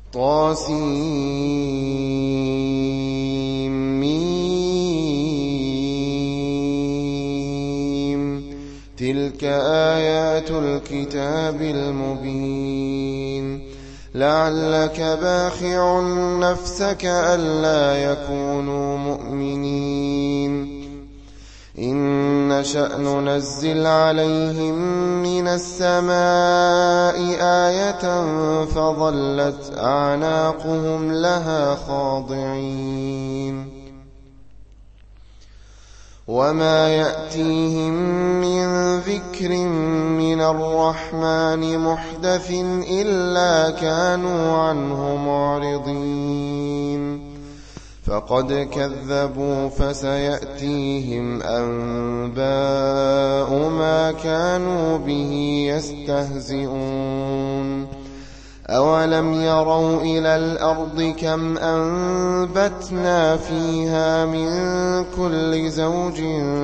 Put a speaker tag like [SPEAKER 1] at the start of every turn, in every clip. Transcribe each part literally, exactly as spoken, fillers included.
[SPEAKER 1] طاسيم. تلك آيات الكتاب المبين. لعلك باخع نفسك ألا يكونوا مؤمنين. إن نشأ ننزل عليهم من السماء آية فظلت أعناقهم لها خاضعين. وما يأتيهم من ذكر من الرحمن محدث إلا كانوا عنه معرضين. فقد كذبوا فسيأتيهم أنباء ما كانوا به يستهزئون. أولم يروا إلى الأرض كم أنبتنا فيها من كل زوج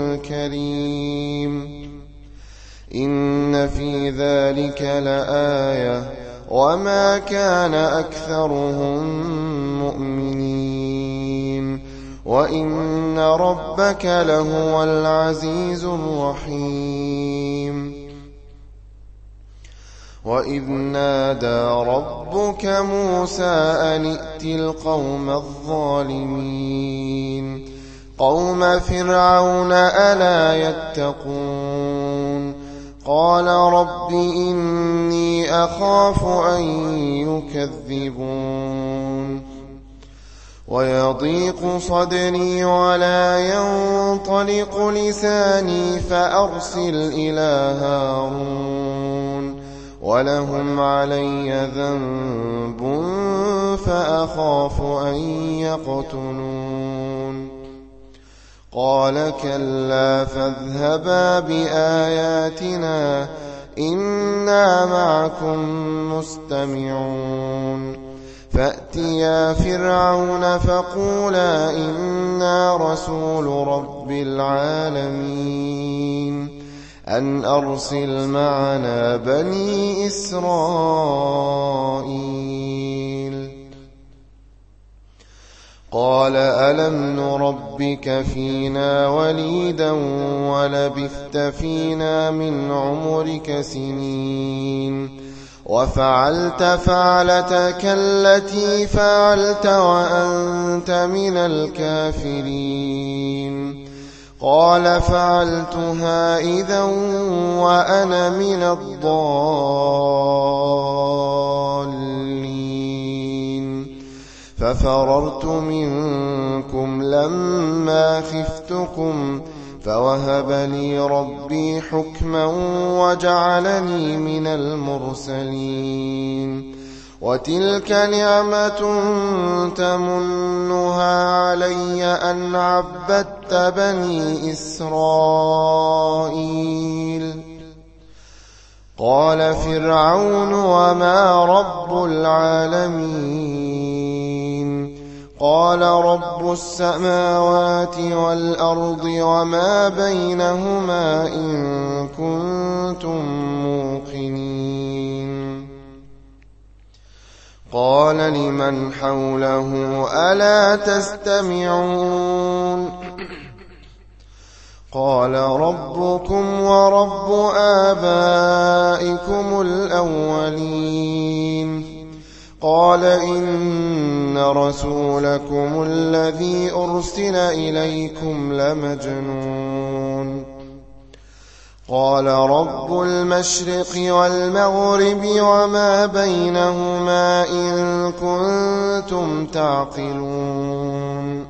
[SPEAKER 1] كريم. إن في ذلك لآية وما كان أكثرهم مؤمنين وإن ربك لهو العزيز الرحيم. وإذ نادى ربك موسى أن ائت القوم الظالمين قوم فرعون ألا يتقون. قال رب إني أخاف أن يكذبون. ويضيق صدري ولا ينطلق لساني فأرسل إلى هارون ولهم علي ذنب فأخاف أن يقتلون. قال كلا فاذهبا بآياتنا إنا معكم مستمعون. فأتيا فرعون فقولا إنا رسول رب العالمين أن أرسل معنا بني إسرائيل. قال ألم نربك فينا وليدا ولبثت فينا من عمرك سنين وفعلت فعلتك التي فعلت وأنت من الكافرين. قال فعلتها إذا وأنا من الضالين. ففررت منكم لما خفتكم فوهب لي ربي حكما وجعلني من المرسلين. وتلك نعمة تمنها علي أن عبدت بني إسرائيل. قال فرعون وما رب العالمين. قال رب السماوات والأرض وما بينهما إن كنتم موقنين. قال لمن حوله ألا تستمعون. قال ربكم ورب آبائكم الأولين. قال إن رسولكم الذي أرسل إليكم لمجنون. قال رب المشرق والمغرب وما بينهما إن كنتم تعقلون.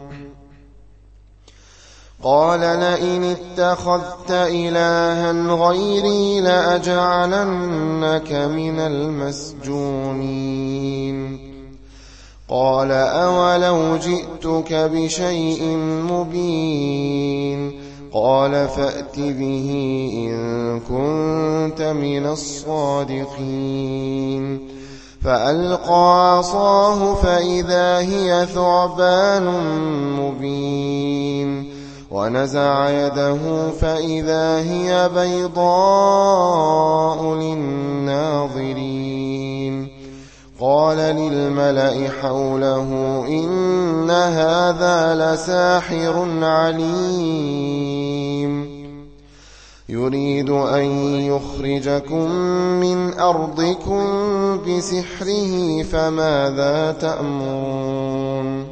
[SPEAKER 1] قال لئن اتخذت إلها غيري لأجعلنك من المسجونين. قال أولو جئتك بشيء مبين. قال فأت به إن كنت من الصادقين. فألقى عصاه فإذا هي ثعبان مبين. ونزع يده فإذا هي بيضاء للناظرين. قال للملأ حوله إن هذا لساحر عليم يريد أن يخرجكم من أرضكم بسحره فماذا تأمرون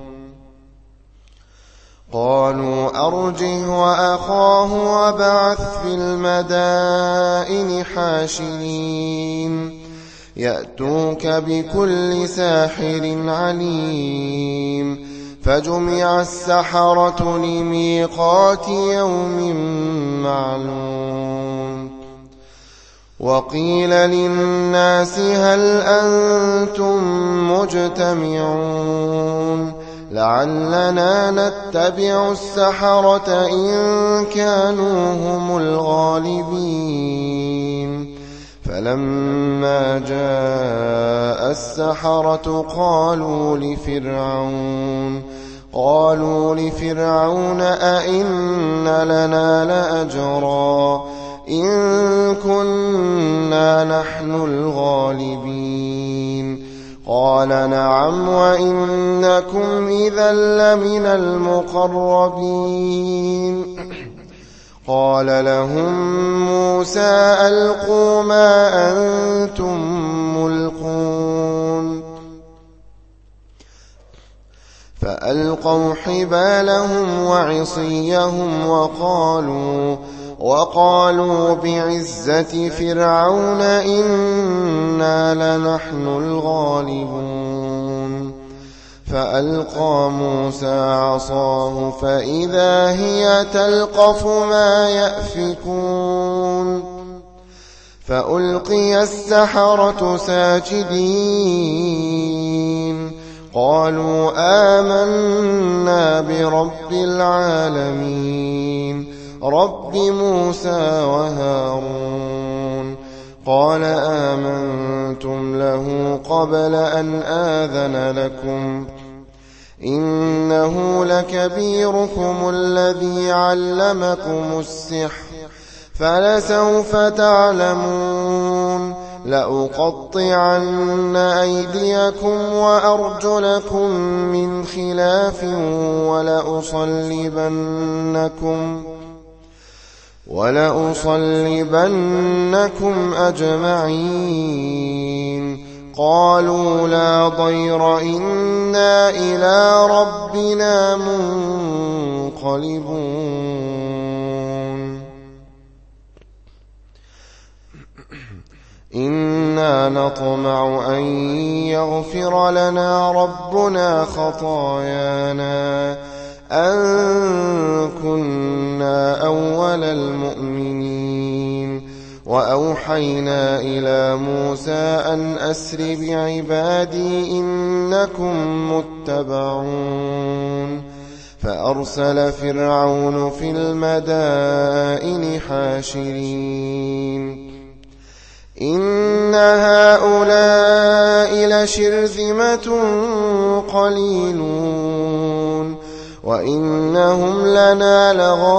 [SPEAKER 1] قالوا أرجه وأخاه وابعث في المدائن حاشرين يأتوك بكل ساحر عليم فجمع السحرة لميقات يوم معلوم وقيل للناس هل أنتم مجتمعون لعلنا نتبع السحرة إن كانوا هم الغالبين فلما جاء السحرة قالوا لفرعون قالوا لفرعون أئن لنا لأجرا إن كنا نحن الغالبين قال نعم وإنكم إذا لمن المقربين قال لهم موسى ألقوا ما أنتم ملقون فألقوا حبالهم وعصيهم وقالوا وقالوا بعزة فرعون إنا لنحن الغالبون فألقى موسى عصاه فإذا هي تلقف ما يأفكون فألقي السحرة ساجدين قالوا آمنا برب العالمين رب موسى وهارون قال آمنتم له قبل أن آذن لكم إنه لكبيركم الذي علمكم السحر فلسوف تعلمون لأقطعن أيديكم وأرجلكم من خلاف ولأصلبنكم ولأصلبنكم أجمعين قالوا لا ضير إنا إلى ربنا منقلبون إنا نطمع أن يغفر لنا ربنا خطايانا أن كنا أول المؤمنين وأوحينا إلى موسى أن أسر بعبادي إنكم متبعون فأرسل فرعون في المدائن حاشرين إن هؤلاء لشرذمة قليلون وإنهم لنا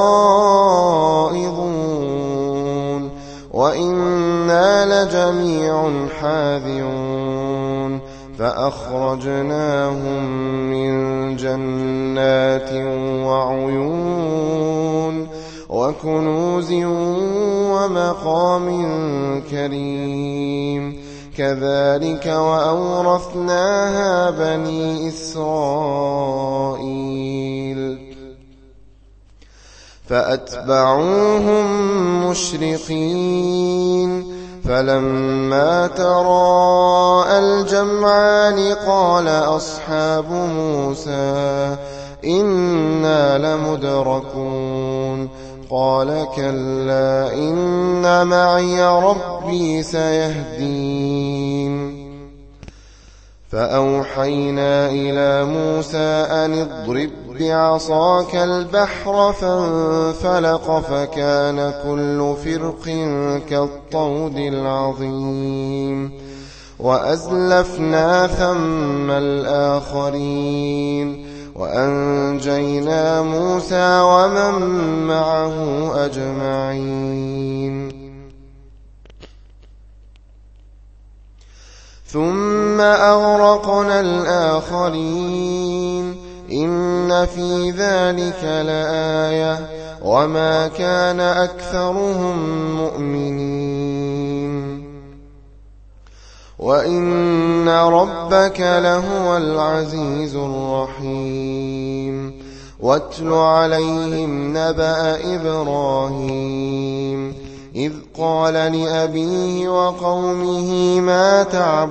[SPEAKER 1] لغائظون وإنا لجميع حاذرون فأخرجناهم من جنات وعيون وكنوز ومقام كريم كذلك وأورثناها بني إسرائيل فأتبعوهم مشرقين فلما تراءى الجمعان قال أصحاب موسى إنا لمدركون قال كلا إن معي ربي سيهدين فأوحينا إلى موسى أن اضرب بعصاك البحر فانفلق فكان كل فرق كالطود العظيم وأزلفنا ثم الآخرين وأنجينا موسى ومن معه أجمعين ثم أغرقنا الآخرين إن في ذلك لآية وما كان أكثرهم مؤمنين وإن ربك لهو العزيز الرحيم واتل عليهم نبأ إبراهيم إذ قال لأبيه وقومه ما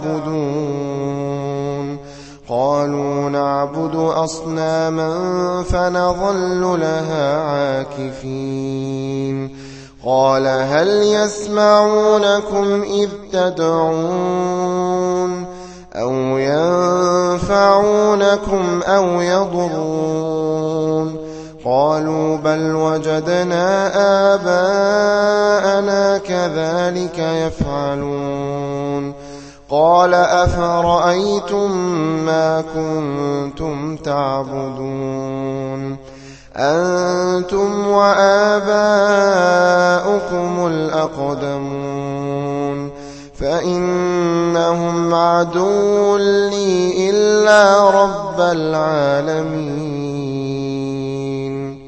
[SPEAKER 1] تعبدون قالوا نعبد أصناما فنظل لها عاكفين قال هل يسمعونكم إذ تدعون أو ينفعونكم أو يضرون قالوا بل وجدنا آباءنا كذلك يفعلون قال أفرأيتم ما كنتم تعبدون أنتم وآباؤكم الأقدمون فإنهم عدو لي إلا رب العالمين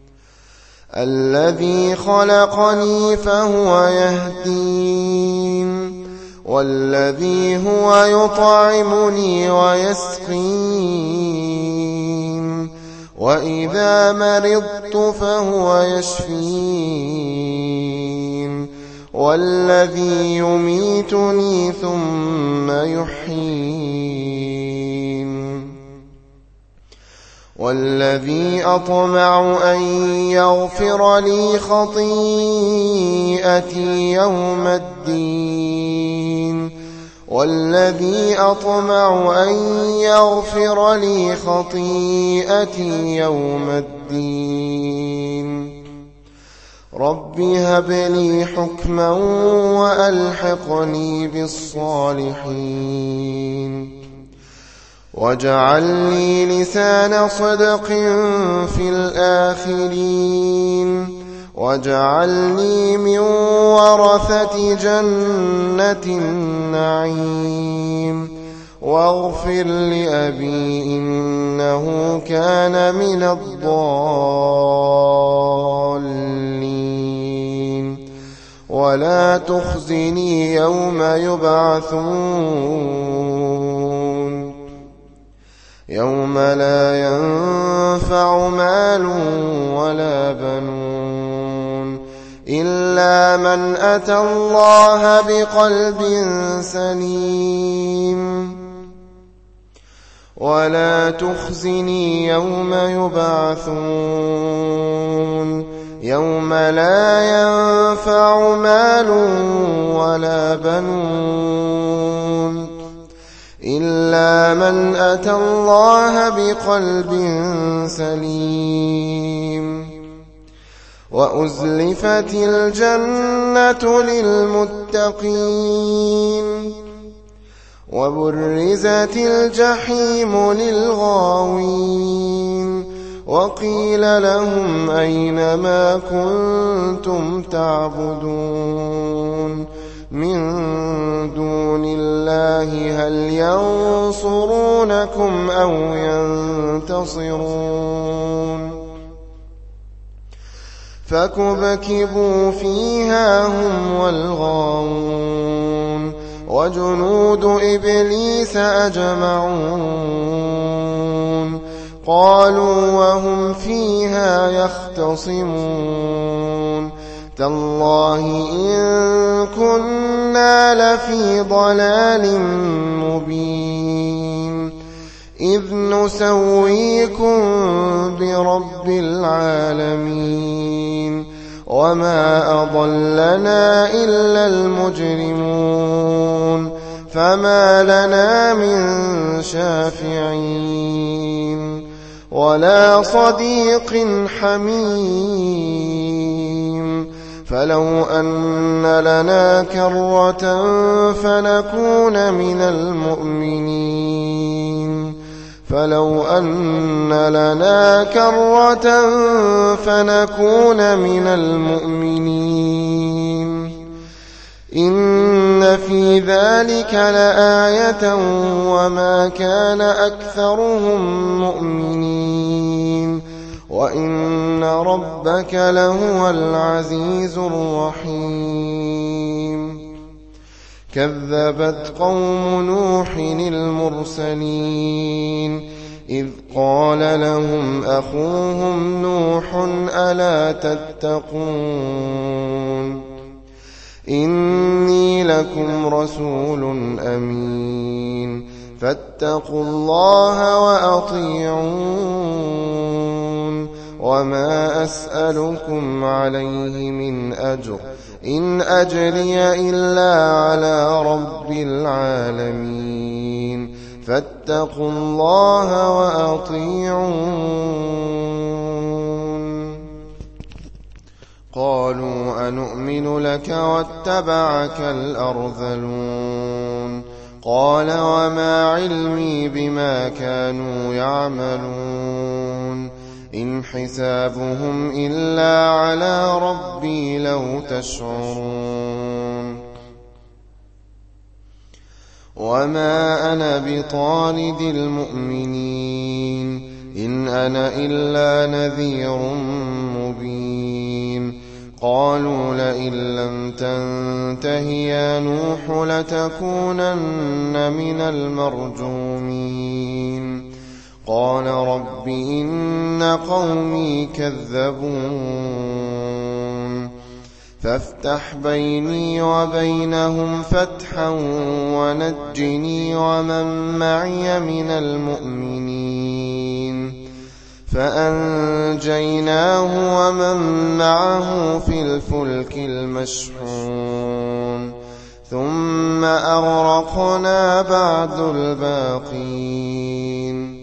[SPEAKER 1] الذي خلقني فهو يهدين والذي هو يطعمني ويسقين وإذا مرضت فهو يشفين والذي يميتني ثم يحيين والذي أطمع أن يغفر لي خطيئتي يوم الدين والذي أطمع أن يغفر لي خطيئتي يوم الدين رب هب لي حكما وألحقني بالصالحين واجعل لي لسان صدق في الآخرين واجعلني من ورثة جنة النعيم واغفر لأبي إنه كان من الضالين ولا تخزني يوم يبعثون يوم لا ينفع مال ولا بنون إلا من أتى الله بقلب سليم ولا تخزني يوم يبعثون يوم لا ينفع مال ولا بنون إلا من أتى الله بقلب سليم وأزلفت الجنة للمتقين وبرزت الجحيم للغاوين وقيل لهم أين ما كنتم تعبدون من دون الله هل ينصرونكم أو ينتصرون فكبكبوا فيها هم والغاوون وجنود إبليس أجمعون قالوا وهم فيها يختصمون تالله إن كنا لفي ضلال مبين إذ نسويكم برب العالمين وما أضلنا إلا المجرمون فما لنا من شافعين ولا صديق حميم فلو أن لنا كرة فنكون من المؤمنين فلو أن لنا كرة فنكون من المؤمنين إن في ذلك لآية وما كان أكثرهم مؤمنين وإن ربك لهو العزيز الرحيم كذبت قوم نوح المرسلين إذ قال لهم أخوهم نوح ألا تتقون إني لكم رسول أمين فاتقوا الله وأطيعون وما أسألكم عليه من أجر إن أجري إلا على رب العالمين فاتقوا الله وأطيعون قالوا أنؤمن لك واتبعك الأرذلون قال وما علمي بما كانوا يعملون إن حسابهم إلا على ربي لو تشعرون وما أنا بطارد المؤمنين إن أنا إلا نذير مبين قالوا لئن لم تنته يا نوح لتكونن من المرجومين قال رب إن قومي كذبون فافتح بيني وبينهم فتحا ونجني ومن معي من المؤمنين فأنجيناه ومن معه في الفلك المشحون ثم أغرقنا بعد الباقين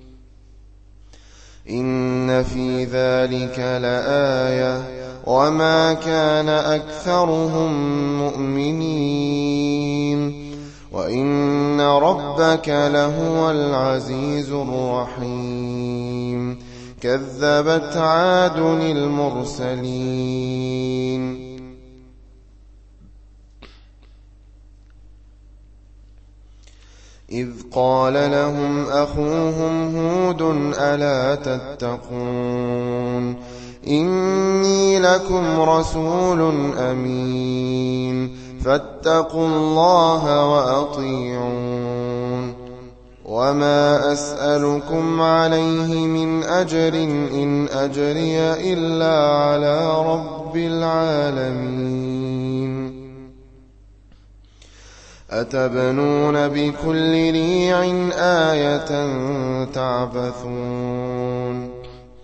[SPEAKER 1] إن في ذلك لآية وما كان أكثرهم مؤمنين وإن ربك لهو العزيز الرحيم كذبت عاد المرسلين إذ قال لهم أخوهم هود ألا تتقون إني لكم رسول أمين فاتقوا الله وأطيعون وما أسألكم عليه من أجر إن أجري إلا على رب العالمين أتبنون بكل ريع آية تعبثون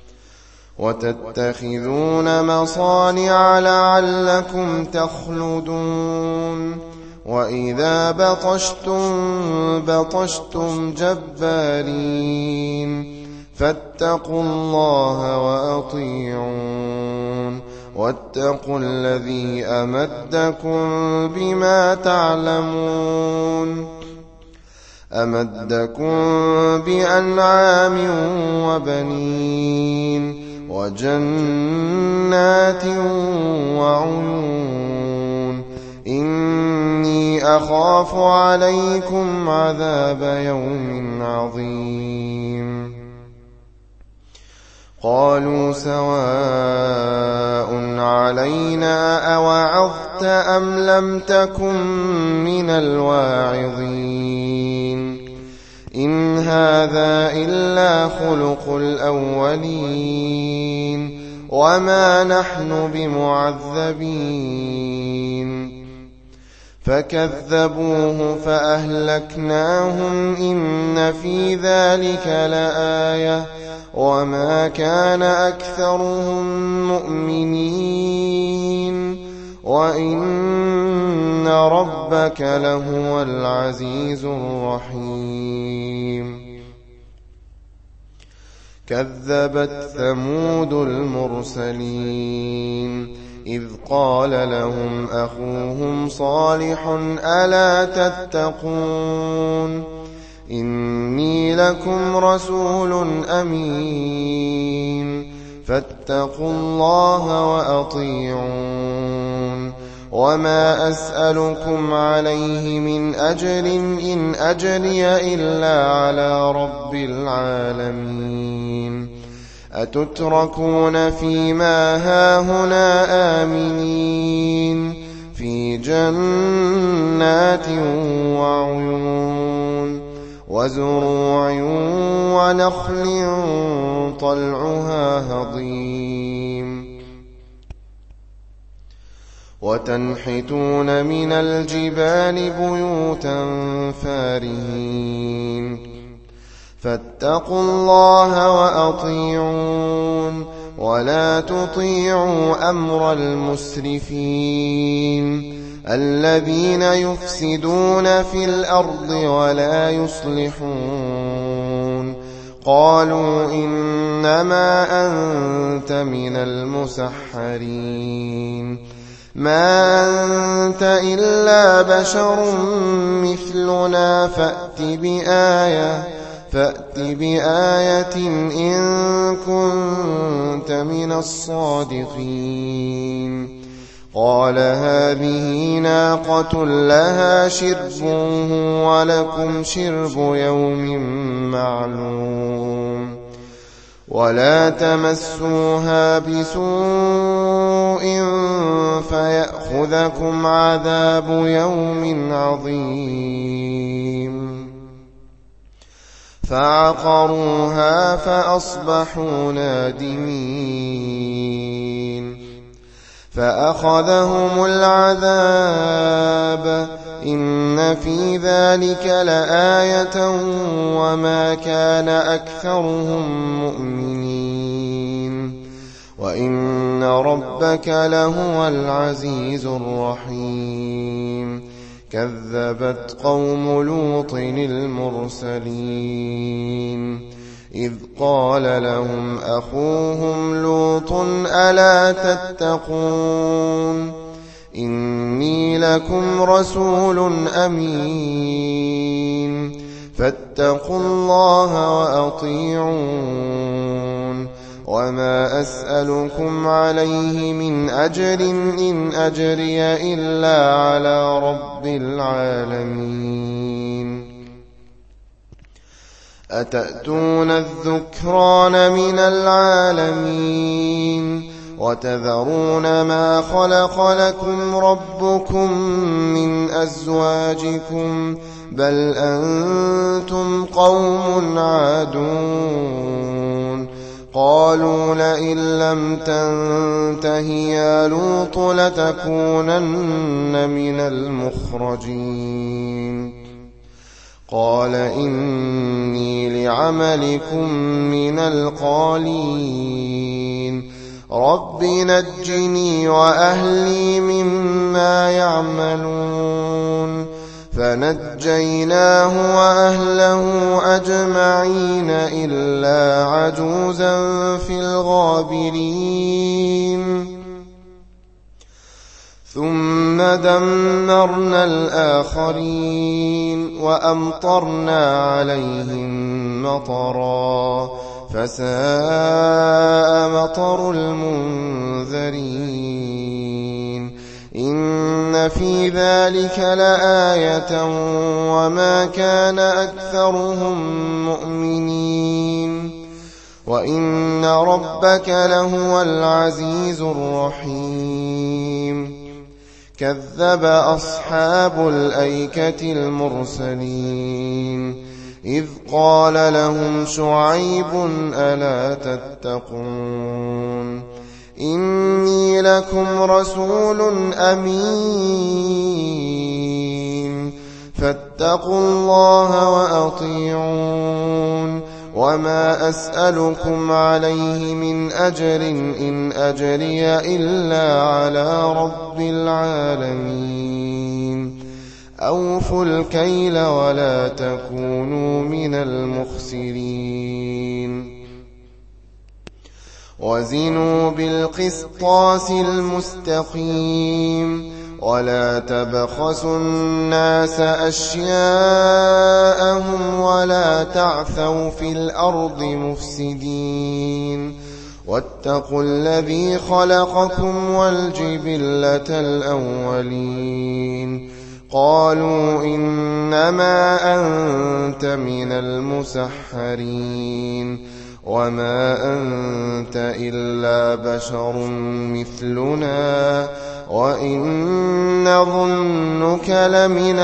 [SPEAKER 1] وتتخذون مصانع لعلكم تخلدون وإذا بطشتم بطشتم جبارين فاتقوا الله وأطيعون واتقوا الذي أمدكم بما تعلمون أمدكم بأنعام وبنين وجنات وعيون إني أخاف عليكم عذاب يوم عظيم قالوا سواء علينا أوعظت أم لم تكن من الواعظين إن هذا إلا خلق الأولين وما نحن بمعذبين فكذبوه فأهلكناهم إن في ذلك لآية وما كان أكثرهم مؤمنين وإن ربك لهو العزيز الرحيم كذبت ثمود المرسلين إذ قال لهم أخوهم صالح ألا تتقون إني لكم رسول أمين فاتقوا الله وأطيعون وما أسألكم عليه من أجر إن أجري إلا على رب العالمين أتتركون فيما هاهنا آمنين في جنات وعيون وزروع ونخل طلعها هضيم وتنحتون من الجبال بيوتا فارهين فاتقوا الله وأطيعون ولا تطيعوا أمر المسرفين الذين يفسدون في الأرض ولا يصلحون قالوا إنما أنت من المسحرين ما أنت إلا بشر مثلنا فأت بآية فأت بآية إن كنت من الصادقين قال هذه ناقة لها شرب ولكم شرب يوم معلوم ولا تمسوها بسوء فيأخذكم عذاب يوم عظيم فعقروها فأصبحوا نادمين فأخذهم العذاب إن في ذلك لآية وما كان أكثرهم مؤمنين وإن ربك لهو العزيز الرحيم كذبت قوم لوط المرسلين إذ قال لهم أخوهم لوط ألا تتقون إني لكم رسول أمين فاتقوا الله وأطيعون وما أسألكم عليه من أجر إن أجري إلا على رب العالمين أتأتون الذكران من العالمين وتذرون ما خلق لكم ربكم من أزواجكم بل أنتم قوم عادون قالوا لئن لم تنته يا لوط لتكونن من المخرجين قال إني لعملكم من القالين رب نجني وأهلي مما يعملون فنجيناه وأهله أجمعين إلا عجوزا في الغابرين ثم دمرنا الآخرين وأمطرنا عليهم مطرا فساء مطر المنذرين إن في ذلك لآية وما كان أكثرهم مؤمنين وإن ربك لهو العزيز الرحيم كذب أصحاب الأيكة المرسلين إذ قال لهم شعيب ألا تتقون إني لكم رسول أمين فاتقوا الله وأطيعون وما أسألكم عليه من أجر إن أجري إلا على رب العالمين أوفوا الكيل ولا تكونوا من المخسرين وزنوا بالقسطاس المستقيم ولا تبخسوا الناس أشياءهم ولا تعثوا في الأرض مفسدين واتقوا الذي خلقكم والجبلة الأولين قالوا إنما أنت من المسحرين وما أنت إلا بشر مثلنا وإن نظنك لمن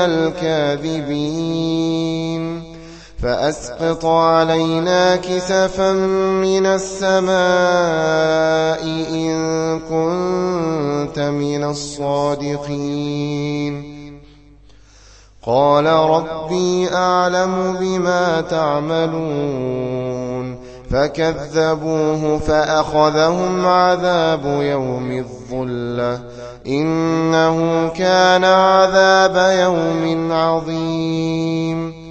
[SPEAKER 1] الكاذبين فأسقط علينا كسفا من السماء إن كنت من الصادقين قال ربي أعلم بما تعملون فكذبوه فأخذهم عذاب يوم الظلة إنه كان عذاب يوم عظيم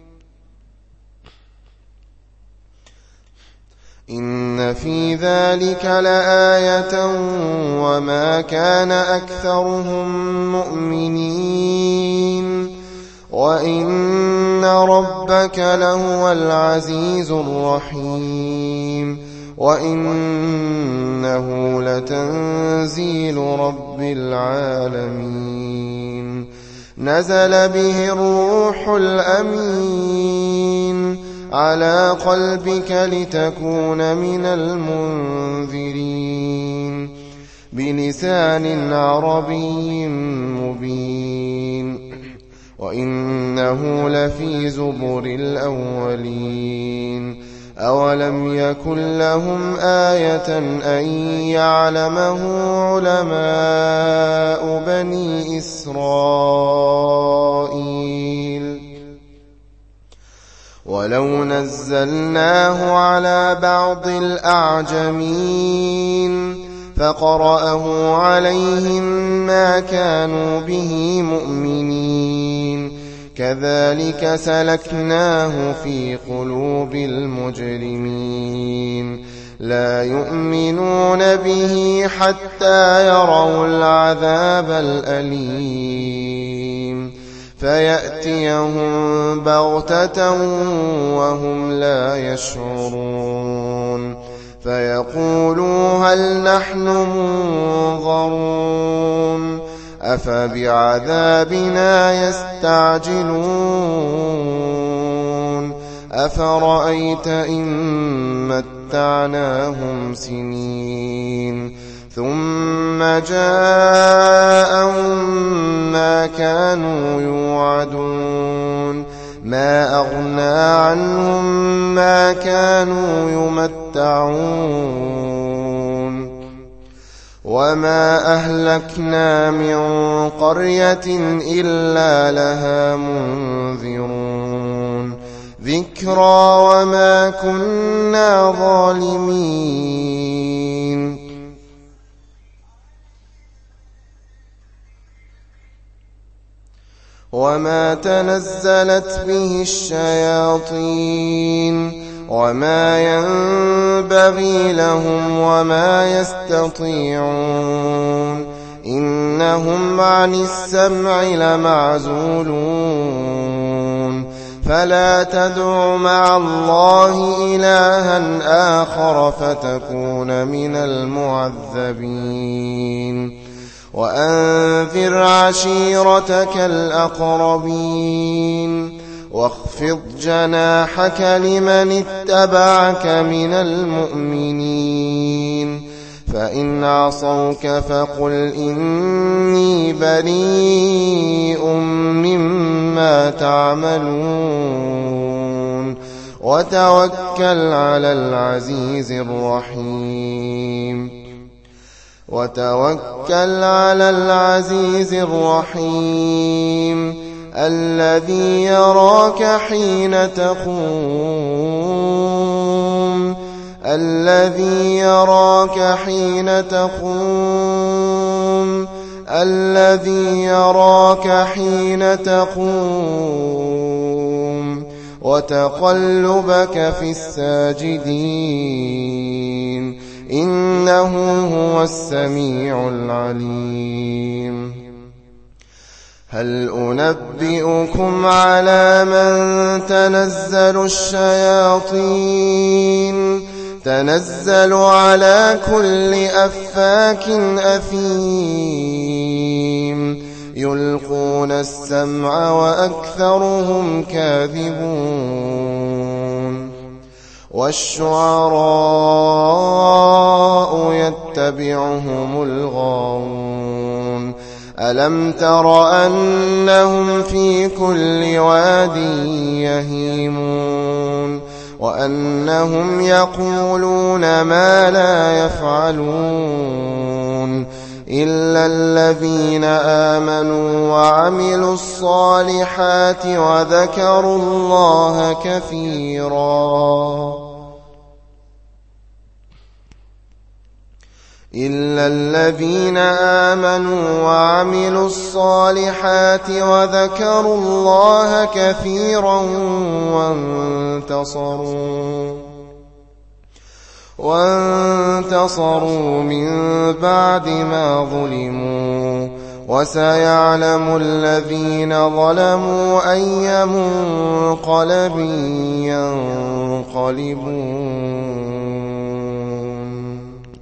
[SPEAKER 1] إن في ذلك لآية وما كان أكثرهم مؤمنين وإن ربك لهو العزيز الرحيم وإنه لتنزيل رب العالمين نزل به الروح الأمين على قلبك لتكون من المنذرين بلسان عربي مبين وإنه لفي زبر الأولين أولم يكن لهم آية أن يعلمه علماء بني إسرائيل ولو نزلناه على بعض الأعجمين فقرأه عليهم ما كانوا به مؤمنين كذلك سلكناه في قلوب المجرمين لا يؤمنون به حتى يروا العذاب الأليم فيأتيهم بغتة وهم لا يشعرون فيقولوا هل نحن منظرون أفبعذابنا يستعجلون أفرأيت إن متعناهم سنين ثم جاءهم ما كانوا يوعدون ما أغنى عنهم ما كانوا يمتعون وما أهلكنا من قرية إلا لها منذرون ذكرى وما كنا ظالمين وما تنزلت به الشياطين وما ينبغي لهم وما يستطيعون إنهم عن السمع لمعزولون فلا تدع مع الله إلها آخر فتكون من المعذبين وأنذر عشيرتك الأقربين واخفض جناحك لمن اتبعك من المؤمنين فإن عصوك فقل إني بريء مما تعملون وتوكل على العزيز الرحيم وتوكل على العزيز الرحيم الذي يراك حين تقوم الذي يراك حين تقوم الذي يراك حين تقوم وتقلبك في الساجدين إنه هو السميع العليم هل أنبئكم على من تنزل الشياطين تنزل على كل أفاك أثيم يلقون السمع وأكثرهم كاذبون والشعراء يتبعهم الغاوون ألم تر أنهم في كل واد يهيمون وأنهم يقولون ما لا يفعلون إلا الذين آمنوا وعملوا الصالحات وذكروا الله كثيرا إلا الذين آمنوا وعملوا الصالحات وذكروا الله كثيرا وانتصروا وانتصروا من بعد ما ظلموا وسيعلم الذين ظلموا أي منقلب ينقلبون